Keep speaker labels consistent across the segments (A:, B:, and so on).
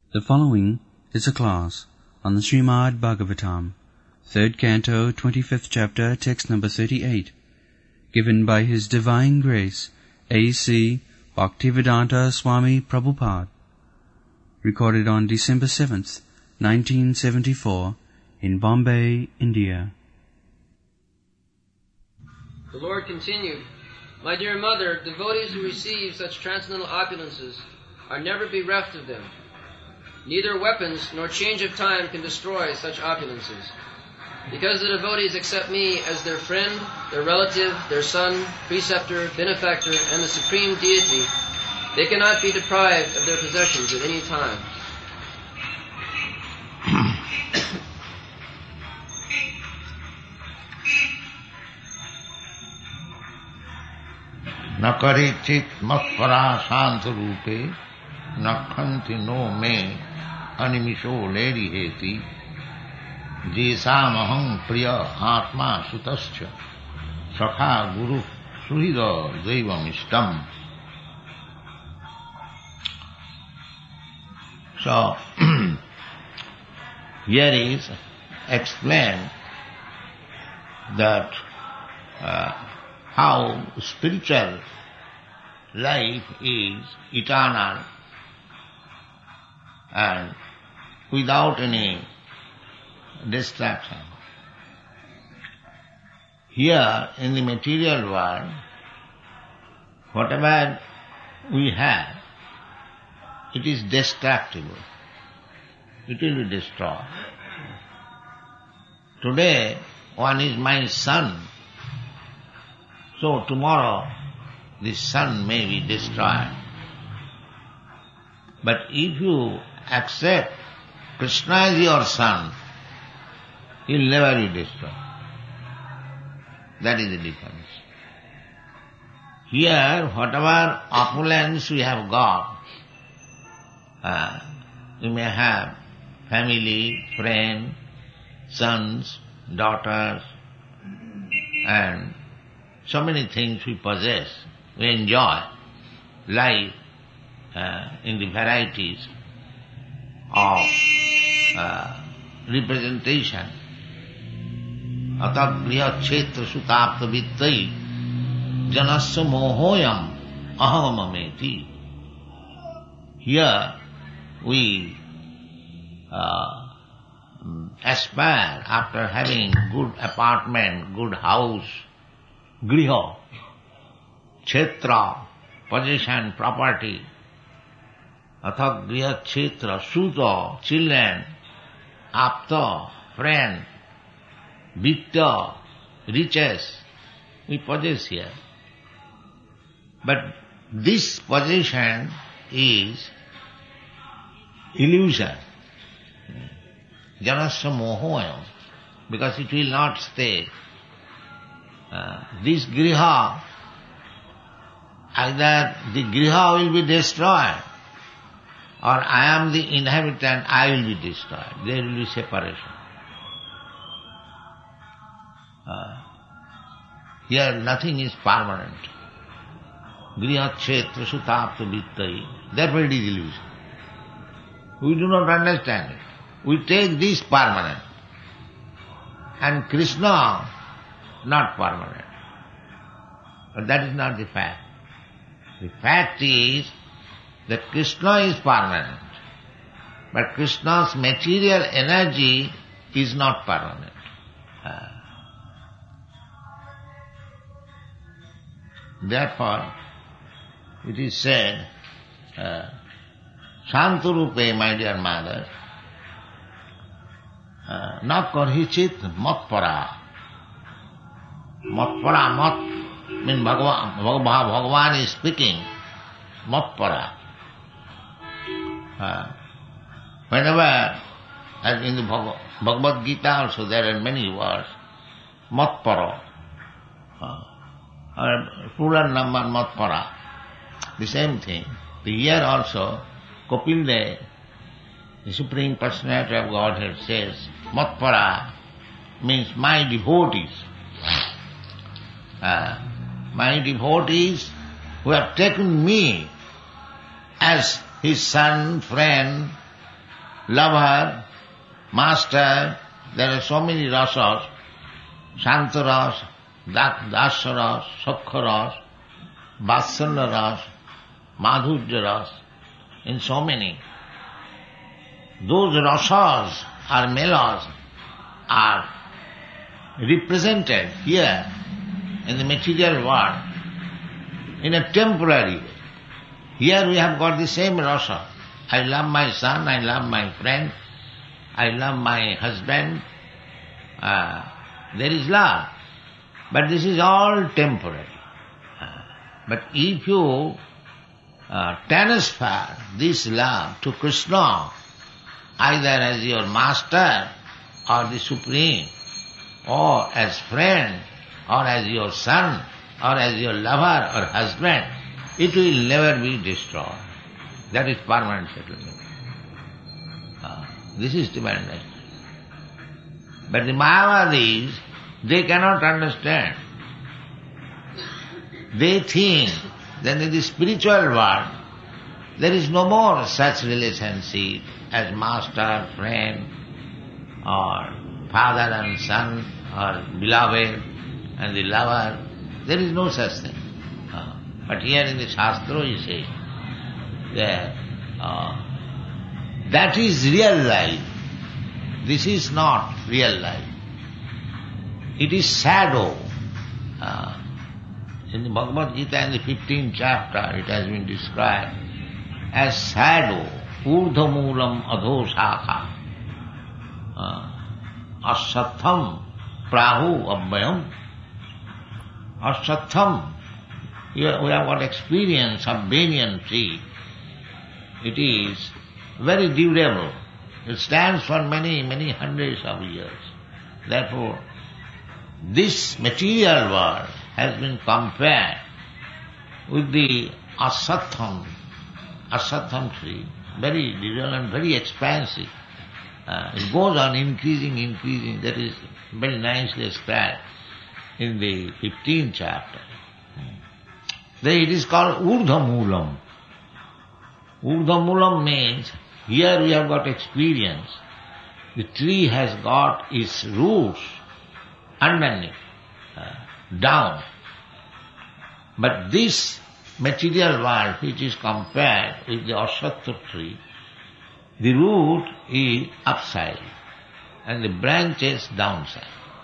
A: The following is a class on the Srimad Bhagavatam, 3rd Canto, 25th Chapter, text number 38, given by His Divine Grace, A.C. Bhaktivedanta Swami Prabhupada, recorded on December 7th, 1974, in Bombay, India.
B: The Lord continued, "My dear mother, devotees who receive such transcendental opulences are never bereft of them. Neither weapons nor change of time can destroy such opulences. Because the devotees accept me as their friend, their relative, their son, preceptor, benefactor, and the supreme deity, they cannot be deprived of their possessions at any time."
C: न करेचित मत्परा शांत रूपे नखंति no में अनिमिषो लेरिहेति जेसामहं प्रिय आत्मा सुतश्च सखा गुरु सुहृद दैवमिष्टम. So here is explained that how spiritual life is eternal and without any distraction. Here in the material world, whatever we have, it is destructible. It will be destroyed. Today, one is my son, so tomorrow this son may be destroyed. But if you accept Krishna is your son, he will never be destroyed. That is the difference. Here, whatever opulence we have got, we may have family, friends, sons, daughters, and so many things we possess. We enjoy life in the varieties of representation. Atat griha kshetra sutapta vittai janasya mohoyam ahamameti. Here we aspire after having good apartment, good house, griha, kshetra, possession, property, athak griha kshetra, suta, children, apta, friend, vitta, riches, we possess here. But this possession is illusion. Janasya mohoyam, because it will not stay. This griha, either the griha will be destroyed, or I am the inhabitant, I will be destroyed. There will be separation. Here nothing is permanent. Griha kshetra sutapta vittai. Therefore it is illusion. We do not understand it. We take this permanent. And Krishna not permanent. But that is not the fact. The fact is that Krishna is permanent. But Krishna's material energy is not permanent. Therefore, it is said, Shantarupe, my dear mother, na karhichit matpara. Matpara, mat means Bhagavan is speaking, matpara. Whenever, as in the Bhagavad Gita also, there are many words, matpara, plural number matpara, the same thing. Here also, Kapil, the Supreme Personality of Godhead says, matpara means my devotees. My devotees who have taken me as his son, friend, lover, master, there are so many rasas, Shanta ras, Dasya ras, Sakha ras, Vatsalya ras, Madhurya ras, and so many. Those rasas or melas are represented here in the material world in a temporary way. Here we have got the same rasa. I love my son, I love my friend, I love my husband. There is love. But this is all temporary. But if you transfer this love to Krishna, either as your master or the Supreme, or as friend, or as your son, or as your lover or husband, it will never be destroyed. That is permanent settlement. This is divine understanding. But the Mayavadis, they cannot understand. They think that in the spiritual world, there is no more such relationship as master, friend, or father and son, or beloved and the lover. There is no such thing. But here in the Shastra you say that that is real life. This is not real life. It is shadow. In the Bhagavad Gita in the 15th chapter it has been described as shadow, urdha moolam adho shakha, asatham prahu abhyam. Asatham, we have got experience of banyan tree. It is very durable. It stands for many, many hundreds of years. Therefore, this material world has been compared with the asatham tree, very durable and very expansive. It goes on increasing. That is very nicely described in the 15th chapter. Then it is called urdha moolam. Urdha moolam means here we have got experience. The tree has got its roots underneath, down. But this material world which is compared with the asatha tree, the root is upside and the branches downside.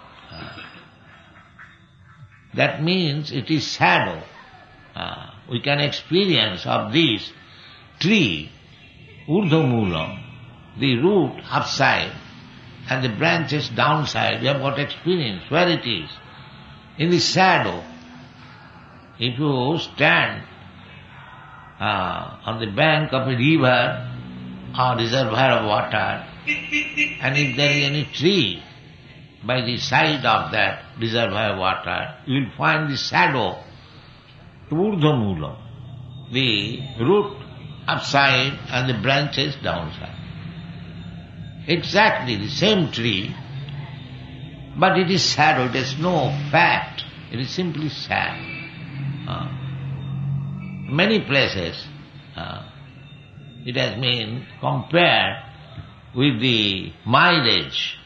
C: That means it is shadow. We can experience of this tree, urdha moolam, the root upside and the branches downside. We have got experience where it is. In the shadow, if you stand on the bank of a river or reservoir of water, and if there is any tree by the side of that reservoir water, you will find the shadow, urdha moolam, the root upside and the branches downside. Exactly the same tree, but it is shadow, it has no fact, it is simply shadow. Many places it has been compared with the mirage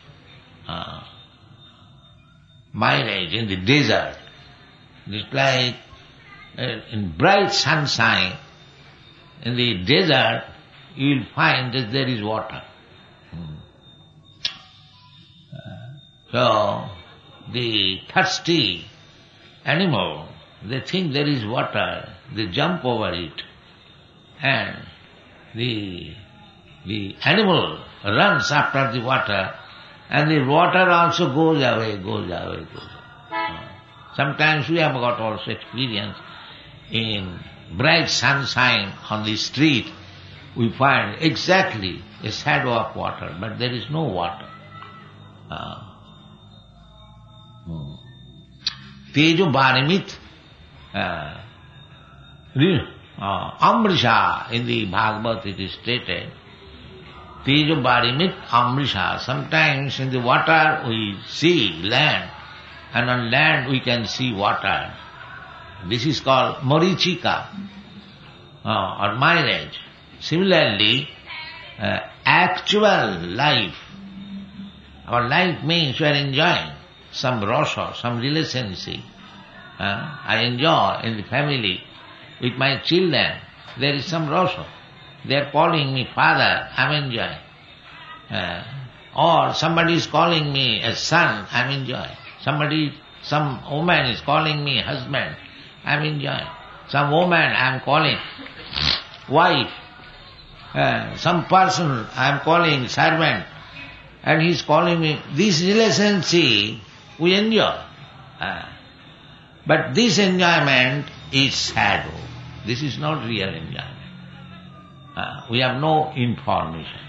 C: in the desert. It's like in bright sunshine, in the desert you will find that there is water. So the thirsty animal, they think there is water, they jump over it, and the animal runs after the water, and the water also goes away. Sometimes we have got also experience in bright sunshine on the street, we find exactly a shadow of water, but there is no water. Tejo Barimit Amrisha, in the Bhagavad it is stated, Tejo Barimit Amrisha. Sometimes in the water we see land, and on land we can see water. This is called Marichika or mirage. Similarly, actual life. Our life means we are enjoying some rasa, some relationship. I enjoy in the family with my children. There is some rasa. They are calling me father, I am enjoying. Or somebody is calling me a son, I am enjoying. Some woman is calling me husband, I am enjoying. Some woman I am calling wife. Some person I am calling servant, and he is calling me. This relationship we enjoy. But this enjoyment is shadow. This is not real enjoyment. We have no information.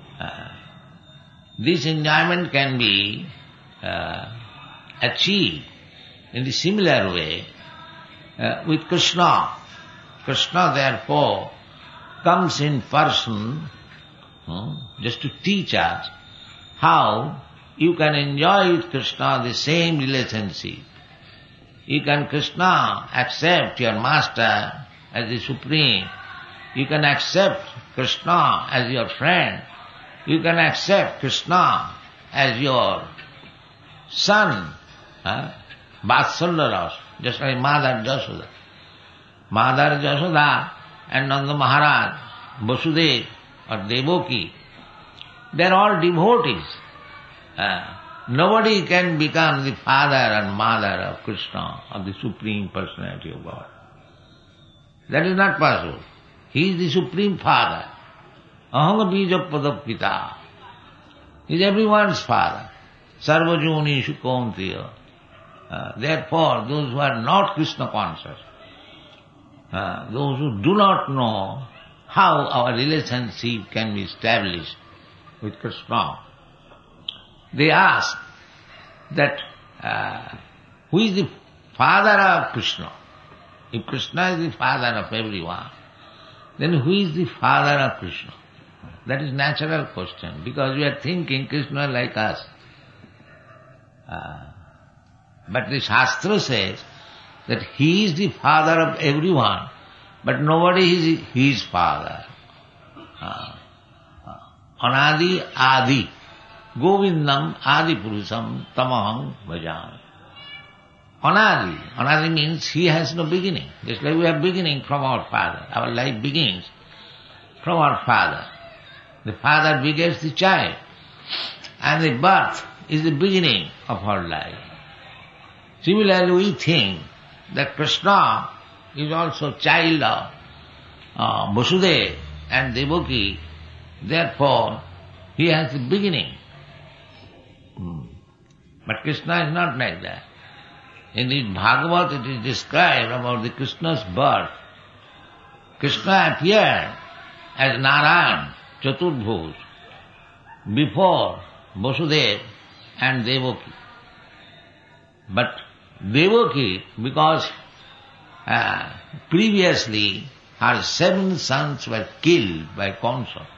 C: This enjoyment can be achieved in the similar way with Krishna. Krishna therefore comes in person just to teach us how you can enjoy with Krishna the same relationship. You can Krishna accept your master as the supreme. You can accept Krishna as your friend. You can accept Krishna as your son. Vatsalya Rasa, just like Mother Jasoda. Mother Jasoda and Nanda Maharaj, Vasudeva or Devaki, they are all devotees. Nobody can become the father and mother of Krishna, of the Supreme Personality of God. That is not possible. He is the Supreme Father. Ahanga bija padapita. He is everyone's father. Sarvajoni Shukauntiya. Therefore, those who are not Krishna conscious, those who do not know how our relationship can be established with Krishna, they ask that who is the father of Krishna? If Krishna is the father of everyone, then who is the father of Krishna? That is natural question, because we are thinking Krishna like us. But the Shastra says that he is the father of everyone, but nobody is his father. Anadi Adi. Govindam Adi Purusam Tamaham Bhajami. Anadi. Anadi means he has no beginning. Just like we are beginning from our father. Our life begins from our father. The father begets the child. And the birth is the beginning of our life. Similarly, we think that Krishna is also child of Vasudeva and Devaki. Therefore, he has the beginning. But Krishna is not like that. In the Bhagavad it is described about the Krishna's birth. Krishna appeared as Narayan, Chaturbhuj, before Vasudeva and Devaki. But Devaki, because previously her 7 sons were killed by Kamsa,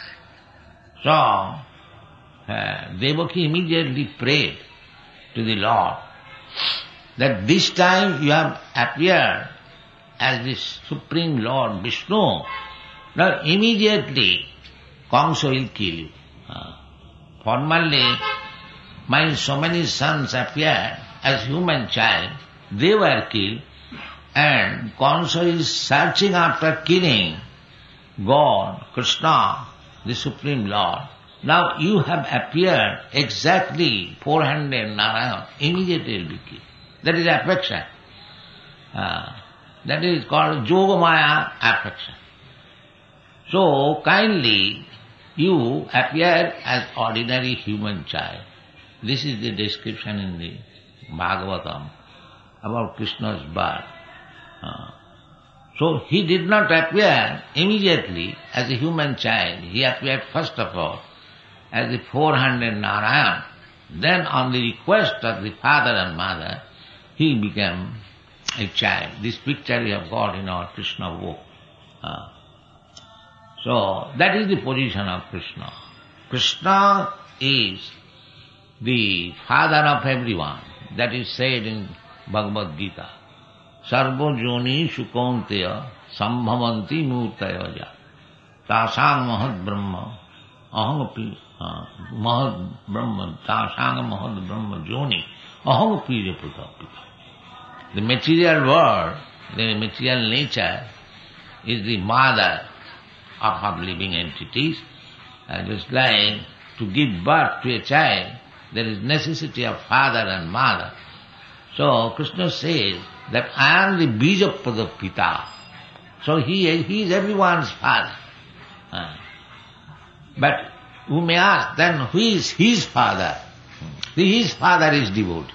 C: so Devaki immediately prayed to the Lord that this time you have appeared as the Supreme Lord Vishnu. Now immediately Kamsa will kill you. Formerly my so many sons appeared as human child, they were killed, and Kamsa is searching after killing God, Krishna, the Supreme Lord. Now you have appeared exactly 400 Narayan, immediately will be killed. That is affection. That is called Yogamaya affection. So kindly you appear as ordinary human child. This is the description in the Bhagavatam about Krishna's birth. So he did not appear immediately as a human child. He appeared first of all as the 400 Narayan. Then on the request of the father and mother, he became a child. This picture we have got in our Krishna book. So that is the position of Krishna. Krishna is the father of everyone. That is said in Bhagavad Gita. Sarvo joni shukaunteya sambhavanti murtayaja tasang mahad brahma ahangapi mahad brahma, tasanga mahad brahma joni, ahangapi japutapi. The material world, the material nature is the mother of living entities. And just like to give birth to a child, there is necessity of father and mother. So Krishna says that I am the Bijapada Pita. So he is everyone's father. But we may ask, then who is his father? His father is devotee.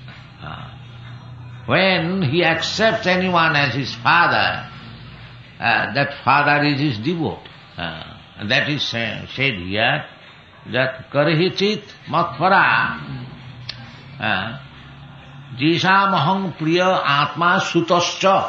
C: When he accepts anyone as his father, that father is his devotee. That is said here, that karihichit matpara jishamaham priya atma sutascha.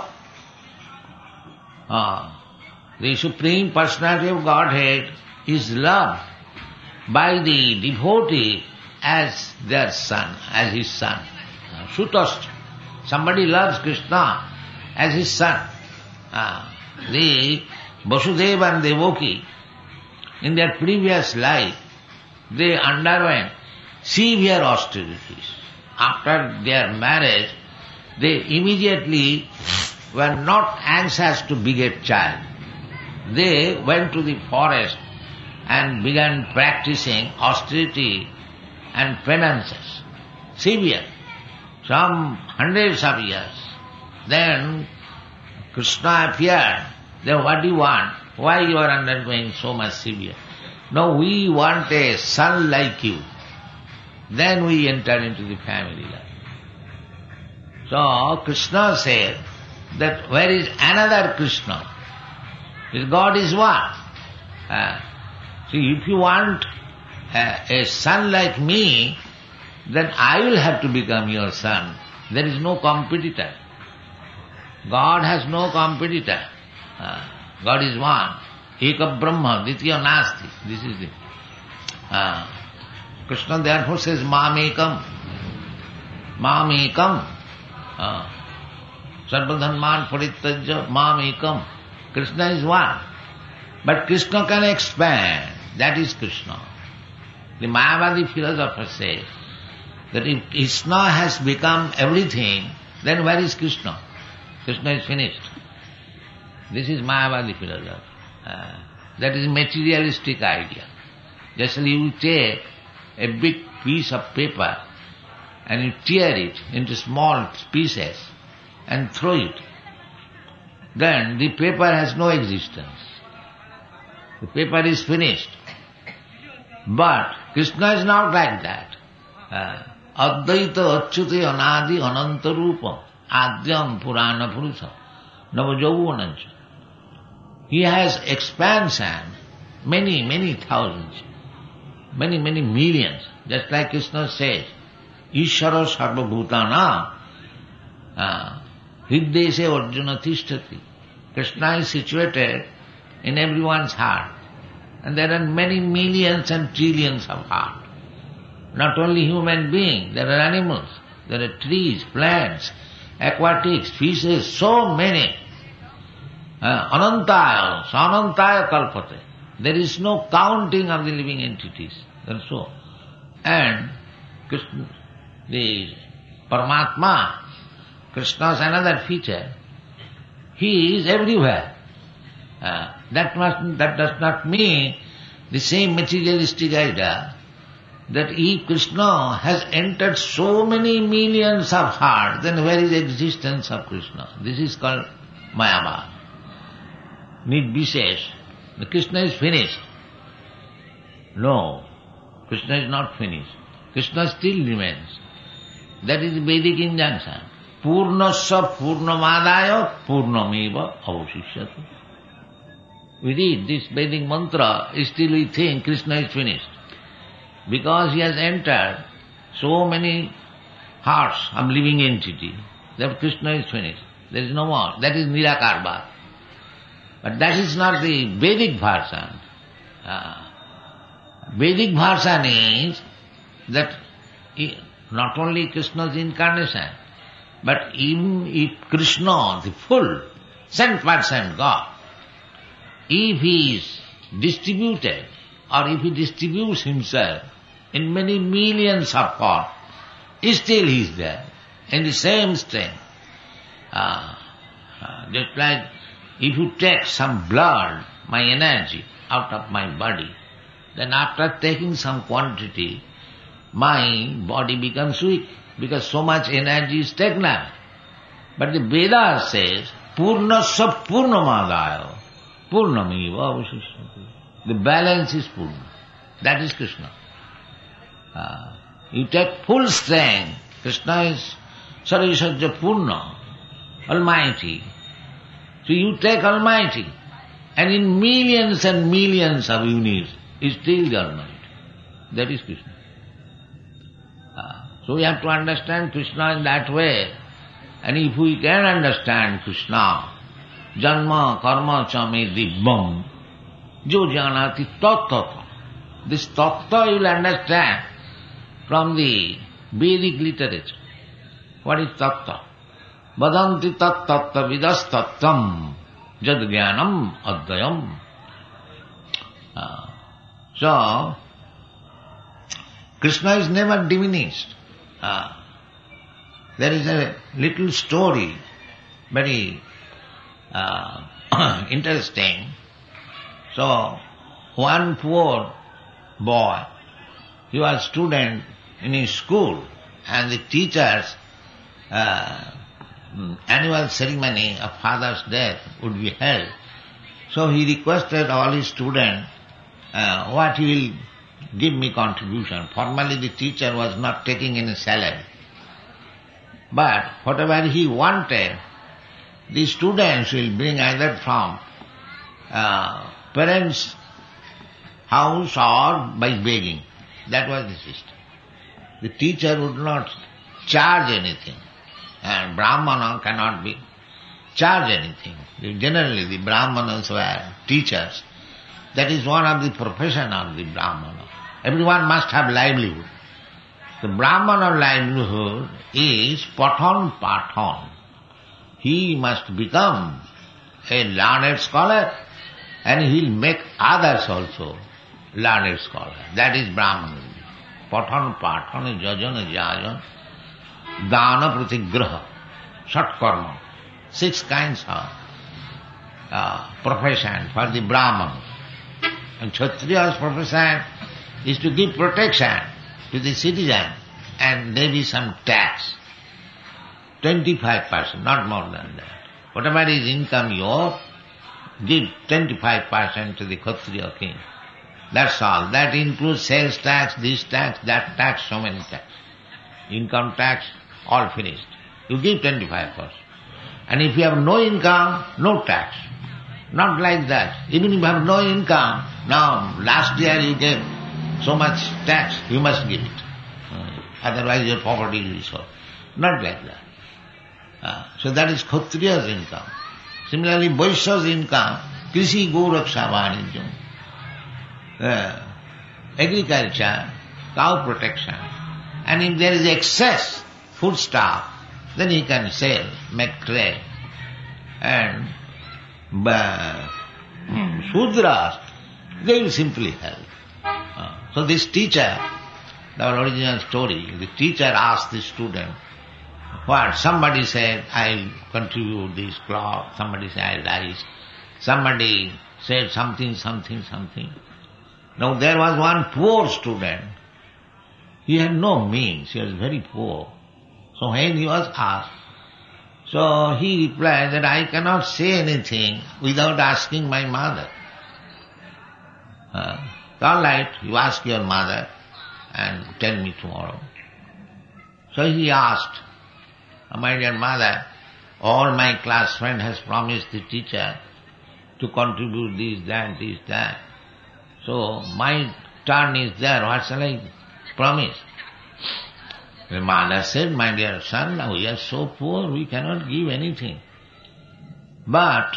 C: The Supreme Personality of Godhead is loved by the devotee as their son, as his son. Sutascha. Somebody loves Krishna as his son. The Vasudeva and Devaki, in their previous life, they underwent severe austerities. After their marriage, they immediately were not anxious to beget child. They went to the forest and began practicing austerity and penances. Severe. Some hundreds of years. Then Krishna appeared. Then what do you want? Why you are undergoing so much severe? No, we want a son like you. Then we enter into the family life. So Krishna said that where is another Krishna? His God is one. See, if you want a son like me, then I will have to become your son. There is no competitor. God has no competitor. God is one. Eka Brahma, Ditya Nasti. This is it. Krishna therefore says, Mamekam. Mamekam. Sarvadhanman Parittajya Mamekam. Krishna is one. But Krishna can expand. That is Krishna. The Mayavadi philosopher says that if Krishna has become everything, then where is Krishna? Krishna is finished. This is Mayavadi philosophy. That is materialistic idea. Just like you take a big piece of paper and you tear it into small pieces and throw it. Then the paper has no existence. The paper is finished. But Krishna is not like that. Advaita achyute anadi ananta rupa adyam purana purusa navajauvanancha. He has expansion, many thousands, many millions. Just like Krishna says, Ishvara sarvabhutana hriddeshe arjuna tishtati. Krishna is situated in everyone's heart. And there are many millions and trillions of hearts. Not only human beings, there are animals, there are trees, plants, aquatics, fishes, so many. Anantaya kalpate. There is no counting of the living entities. And so. And Krishna, the Paramatma, Krishna's another feature, he is everywhere. That does not mean the same materialistic idea that if Krishna has entered so many millions of hearts, then where is the existence of Krishna? This is called Mayavad. Nidvishesh. Krishna is finished. No, Krishna is not finished. Krishna still remains. That is the Vedic injunction. Purnasya purnamadaya purnameva avasishyati. We read this Vedic mantra, still we think Krishna is finished. Because he has entered so many hearts of living entity, that Krishna is finished. There is no more. That is Nirakarbha. But that is not the Vedic version. Vedic version is that not only Krishna's incarnation, but even if Krishna, the full 100% God, if he is distributed or if he distributes himself in many millions of forms, still he is there, in the same strength. Just like if you take some blood, my energy, out of my body, then after taking some quantity, my body becomes weak, because so much energy is taken out. But the Veda says, Purnasya Purnamadaya, Purnamiva Avashishyate. The balance is Purna. That is Krishna. You take full strength. Krishna is Sarvasajya Purna, Almighty. So you take Almighty, and in millions and millions of units is still the Almighty. That is Krishna. So we have to understand Krishna in that way. And if we can understand Krishna, Janma Karma Chame Dibbam, Jo Janati Tattva. This Tattva you will understand from the Vedic literature. What is Tattva? Vadanti tat tattva vidas tattam jad jnanam adhyayam. So, Krishna is never diminished. There is a little story, very interesting. So, one poor boy, he was a student in his school, and the teachers' annual ceremony of father's death would be held. So he requested all his students, what he will give me contribution. Formally the teacher was not taking any salary. But whatever he wanted, the students will bring either from parents' house or by begging. That was the system. The teacher would not charge anything. And Brahmana cannot be charge anything. Generally the Brahmanas were teachers. That is one of the profession of the Brahmana. Everyone must have livelihood. The Brahmana livelihood is Pathan Pathan. He must become a learned scholar, and he will make others also learned scholar. That is Brahmana. Pathan Pathan Jajana Jajan Dana Pratigraha, Shat Karma. 6 kinds of profession for the Brahman. And Kshatriya's profession is to give protection to the citizen, and maybe some tax. 25%, not more than that. Whatever is income you give 25% to the Kshatriya king. That's all. That includes sales tax, this tax, that tax, so many tax. Income tax, all finished. You give 25%. And if you have no income, no tax. Not like that. Even if you have no income, now last year you gave so much tax, you must give it. Otherwise your property will be sold. Not like that. So that is Kshatriya's income. Similarly, Vaishya's income, Krishi Goraksha Vanijam. Agriculture, cow protection. And if there is excess foodstuff, then he can sell, make trade. And Shudras, they will simply help. So this teacher, the original story, the teacher asked the student, what? Somebody said, I'll contribute this cloth, somebody said, I'll rice, somebody said something. Now there was one poor student, he had no means, he was very poor. So when he was asked, so he replied that I cannot say anything without asking my mother. All right, you ask your mother and tell me tomorrow. So he asked, my dear mother, all my class friend has promised the teacher to contribute this, that. So my turn is there, what shall I promise? The mother said, my dear son, now we are so poor, we cannot give anything. But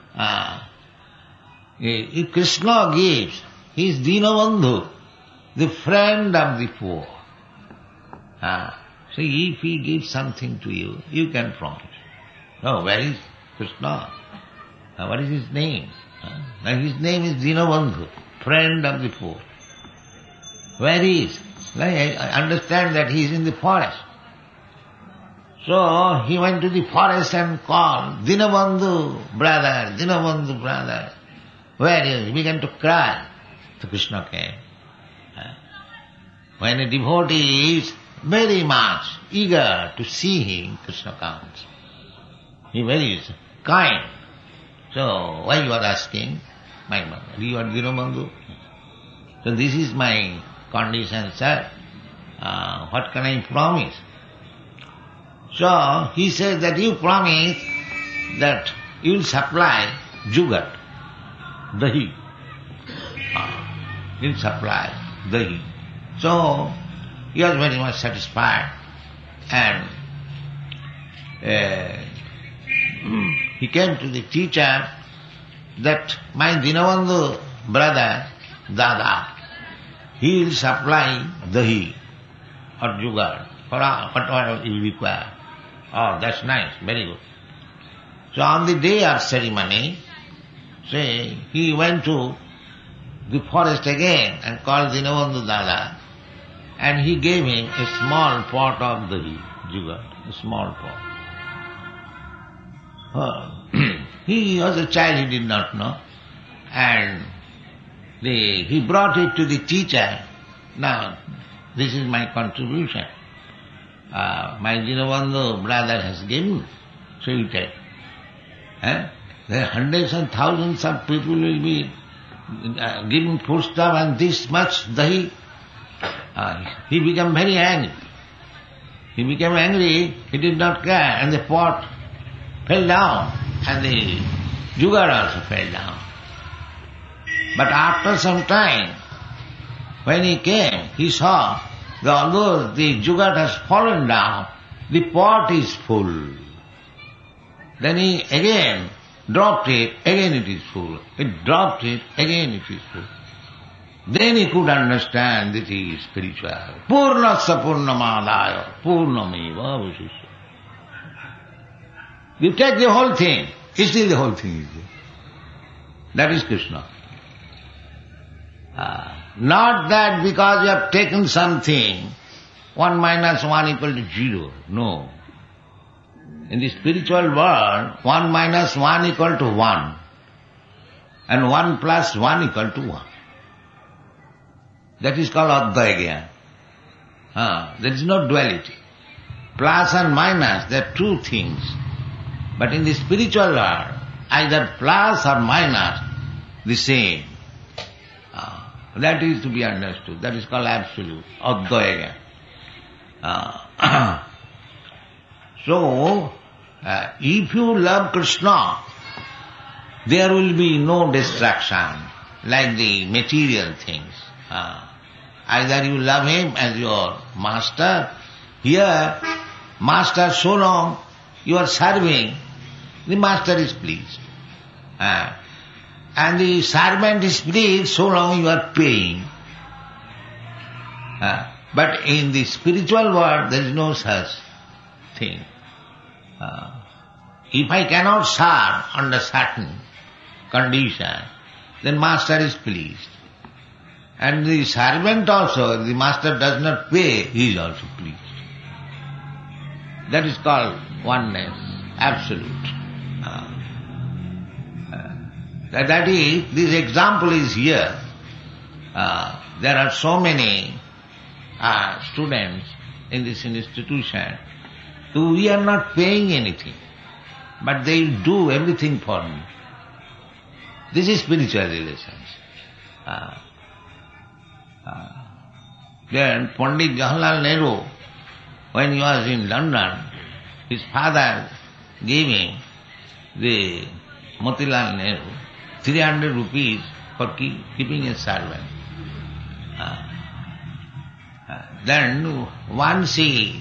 C: if Krishna gives, he is Dinabandhu, the friend of the poor. So if he gives something to you, you can promise. Oh, where is Krishna? What is his name? Now his name is Dinabandhu. friend of the poor. Where he is? Like, I understand that he is in the forest. So he went to the forest and called, Dinabandhu, brother, where is he? He began to cry. So Krishna came. When a devotee is very much eager to see him, Krishna comes. He very kind. So why you are asking? My mother, you are Dinabandhu? So this is my condition, sir. What can I promise? So he says that you promise that you will supply jugat, dahi. You will supply dahi. So he was very much satisfied, and he came to the teacher that my Dinabandhu brother, Dada, he will supply dahi or jugar for whatever you require. Oh, that's nice, very good. So on the day of ceremony, say, he went to the forest again and called Dinabandhu Dada, and he gave him a small pot of dahi, jugar, a small pot. He was a child, he did not know, and he brought it to the teacher. Now, this is my contribution. My Dinabandhu brother has given, so you take. There are hundreds and thousands of people will be giving foodstuff and this much dahi. He became very angry. He did not care, and the pot fell down, and the jugar also fell down. But after some time, when he came, he saw that although the jugat has fallen down, the pot is full. Then he again dropped it, again it is full. He dropped it, again it is full. Then he could understand that he is spiritual. Purnasya purnamadaya purnameva avashishya. You take the whole thing, still the whole thing is there. That is Krishna. Not that because you have taken something, 1 minus 1 equal to 0. No. In the spiritual world, 1 minus 1 equal to 1. And 1 plus 1 equal to 1. That is called Advaita. There is no duality. Plus and minus, they are two things. But in the spiritual world, either plus or minus, the same. That is to be understood. That is called absolute, Advaita. So, if you love Krishna, there will be no distraction like the material things. Either you love him as your master. Here, master so long you are serving, the master is pleased. And the servant is pleased so long you are paying. But in the spiritual world there is no such thing. If I cannot serve under certain condition, then master is pleased. And the servant also, the master does not pay, he is also pleased. That is called oneness, absolute. That is, this example is here. There are so many students in this institution, so we are not paying anything, but they will do everything for me. This is spiritual relations. Then Pandit Jawaharlal Nehru, when he was in London, his father gave him the Motilal Nehru 300 rupees for keeping a servant. Then once he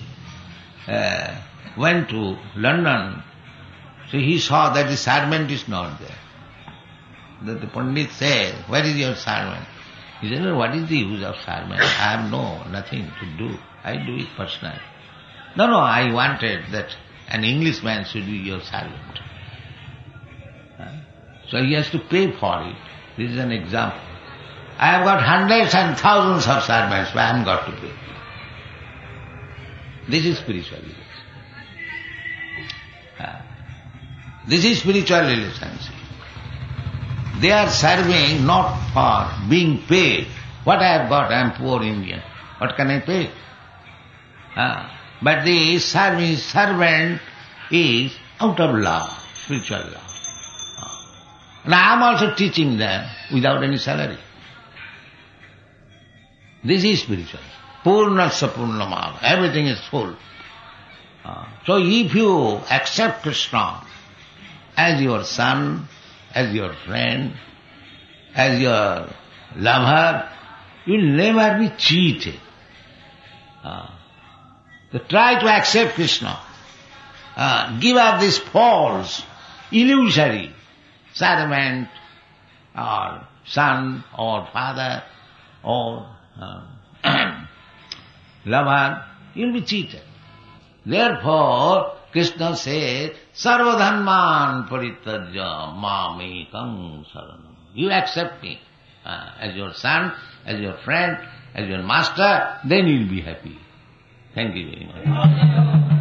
C: went to London, so he saw that the servant is not there. That the Pandit said, "Where is your servant?" He said, "No, what is the use of servant? I have nothing to do. I do it personally." No, I wanted that an Englishman should be your servant. So he has to pay for it. This is an example. I have got hundreds and thousands of servants, but I haven't got to pay. This is spiritual relationship. This is spiritual relationship. They are serving not for being paid. What I have got, I am poor Indian. What can I pay? But the servant is out of love, spiritual love. And I am also teaching them without any salary. This is spiritual. Purnasya Purnamada. Everything is full. So if you accept Krishna as your son, as your friend, as your lover, you will never be cheated. So try to accept Krishna. Give up this false, illusory servant or son or father or lover. You will be cheated. Therefore, Krishna says, Sarvadharman parityajya mamekam saranam. You accept me as your son, as your friend, as your master, then you will be happy. Thank you very much.